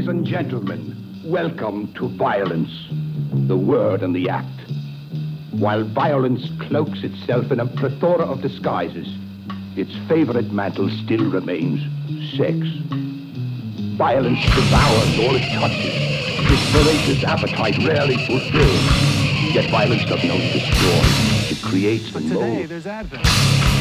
Ladies and gentlemen, welcome to violence, the word and the act. While violence cloaks itself in a plethora of disguises, its favorite mantle still remains sex. Violence devours all it touches, its voracious appetite rarely fulfilled. Yet violence doesn't only destroy, it creates and molds. Today, there's Advent.